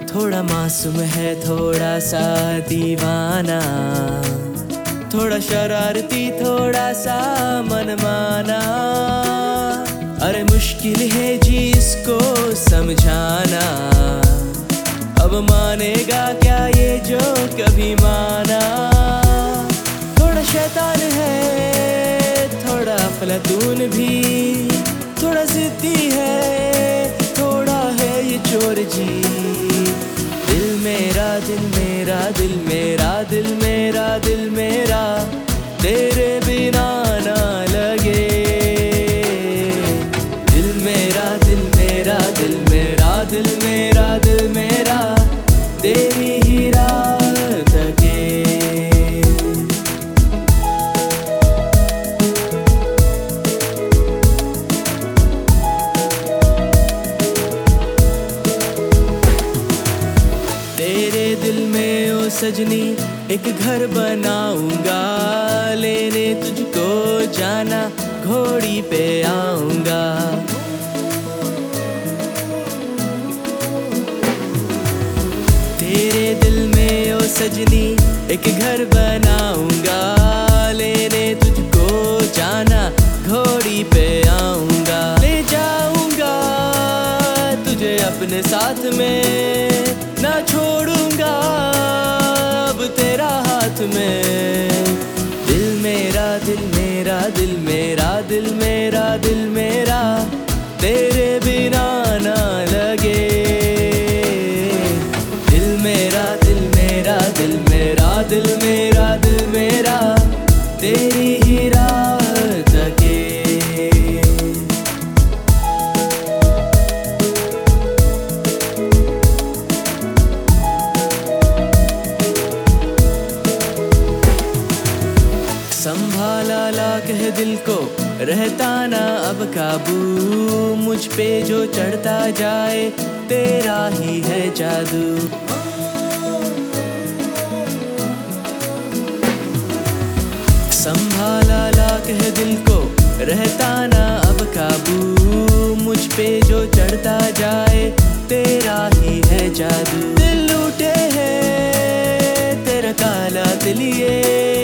थोड़ा मासूम है, थोड़ा सा दीवाना, थोड़ा शरारती, थोड़ा सा मनमाना। अरे मुश्किल है जी इसको समझाना, अब मानेगा क्या ये जो कभी माना। थोड़ा शैतान है, थोड़ा अफलातून भी, थोड़ा जिद्दी है, थोड़ा है ये चोर जी। दिल मेरा, दिल मेरा, दिल मेरा, दिल मेरा, दिल मेरा, तेरे बिना ना लगे। दिल मेरा, दिल मेरा, दिल मेरा, दिल मेरा, दिल मेरा, तेरी ही रात के। तेरे दिल में ओ सजनी एक घर बनाऊंगा, लेने तुझको जाना घोड़ी पे आऊंगा। तेरे दिल में ओ सजनी एक घर बनाऊंगा, लेने तुझको जाना घोड़ी पे आऊंगा। ले जाऊंगा तुझे अपने साथ में, ना छोड़ूंगा अब तेरा हाथ में। दिल मेरा, दिल मेरा, दिल मेरा, दिल मेरा, दिल मेरा, तेरे बिना ना लगे। दिल मेरा, दिल मेरा, दिल मेरा, दिल मेरा, दिल मेरा, तेरी ही रात के। संभाला लाख है दिल को, रहता ना अब काबू, मुझ पे जो चढ़ता जाए तेरा ही है जादू। संभाला लाख है दिल को, रहता ना अब काबू, मुझ पे जो चढ़ता जाए तेरा ही है जादू। दिल लूटे है तेरा काला दिलिए,